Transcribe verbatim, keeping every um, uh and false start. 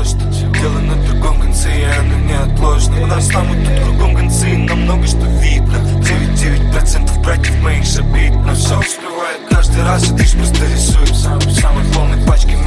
что дело на другом конце, и оно неотложно. У нас там и тут кругом концы, и нам много что видно. девяносто девять процентов братьев моих забит, но все успевает каждый раз, и лишь просто рисует самой полной пачкой.